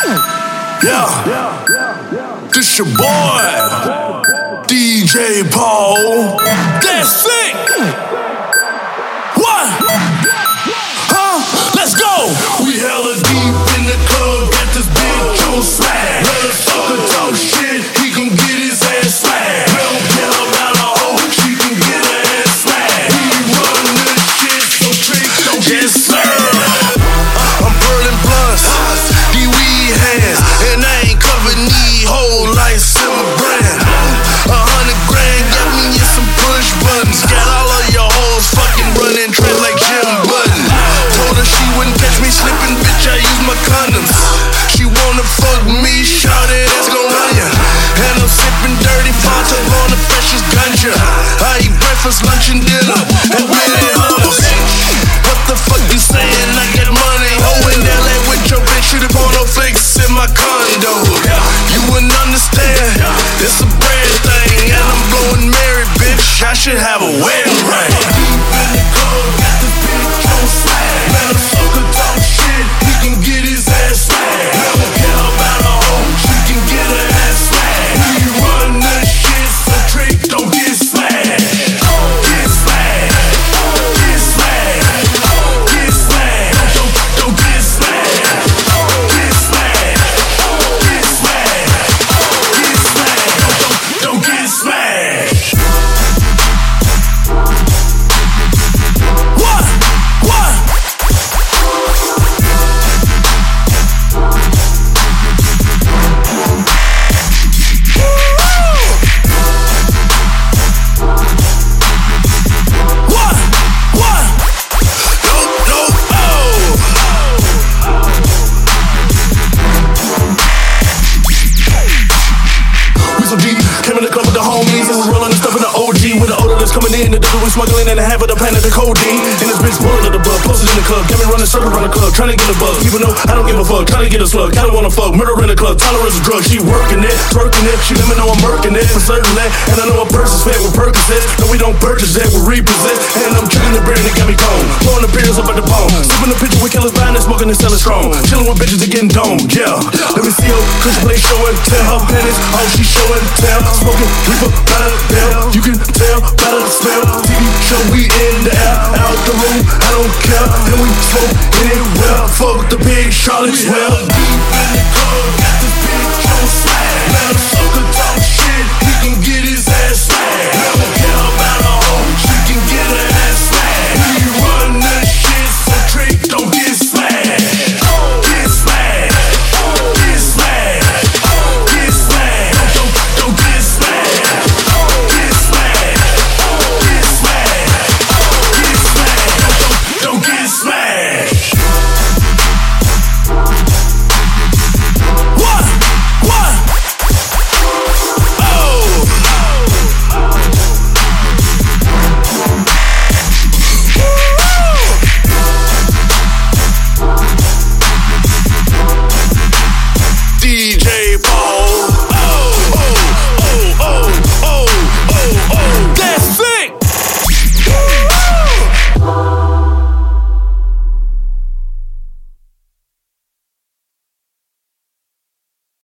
Yeah, this your boy, DJ Paul. That's it. What? Huh? Let's go. We hella deep in the club, got this bitch on swag. Let a sucker talk shit, he gon' get his ass slapped. We don't care about a hoe, she can get her ass slapped. We run this shit, so trick don't get served. I'm burning blunts, these weed hands, and I ain't covered knee whole like Simmer Brand. 100 grand got me in some push buttons. Got all of your hoes fucking running trend like Jim Button. Told her she wouldn't catch me slipping, bitch, I use my condoms. She wanna fuck me, shout it, it's gon' run ya. And I'm sipping dirty Fanta on the freshest ganja. I eat breakfast, lunch, and dinner, and really hummus. What the fuck you saying? I got money. Oh, in LA with your bitch, shoot it porno flicks in my condo. You wouldn't understand, it's a bread thing, and I'm blowing Mary, bitch. I should have a wedding ring. Deep in the club, got this bitch on swag. Let a sucker talk shit, he can get his ass slapped. We don't care about a hoe, she can get her ass slapped. We run this shit, so trick don't get smashed. Get smashed, get smashed, get smashed. Don't get smashed. Get smashed, get smashed, get smashed. Don't get smashed. What? Coming in, the devil was smuggling in the half of the planet, the codeine. And this bitch pulling of the bug, posted in the club. Got me running circles around the club, trying to get a bug. Even though I don't give a fuck, trying to get a slug. Kinda wanna fuck, murder in the club, tolerance of drugs. She working it, twerking it. She let me know I'm working it for certain that. And I know a person's fed with Percocet. No, we don't purchase that, we repossess. And I'm drinking the beer and it got me cold. Blowing the beers up at the bone. Sipping the picture with killers buying and smoking and selling strong. Chilling with bitches and getting domed, yeah. Let me see her, Chris play show and tell her pennies. All she show and tell. Smoking reefer by the bell. You can tell by the smell. TV show, we in the air, out the room, I don't care. And we smoke anywhere, fuck the big Charlotte, well.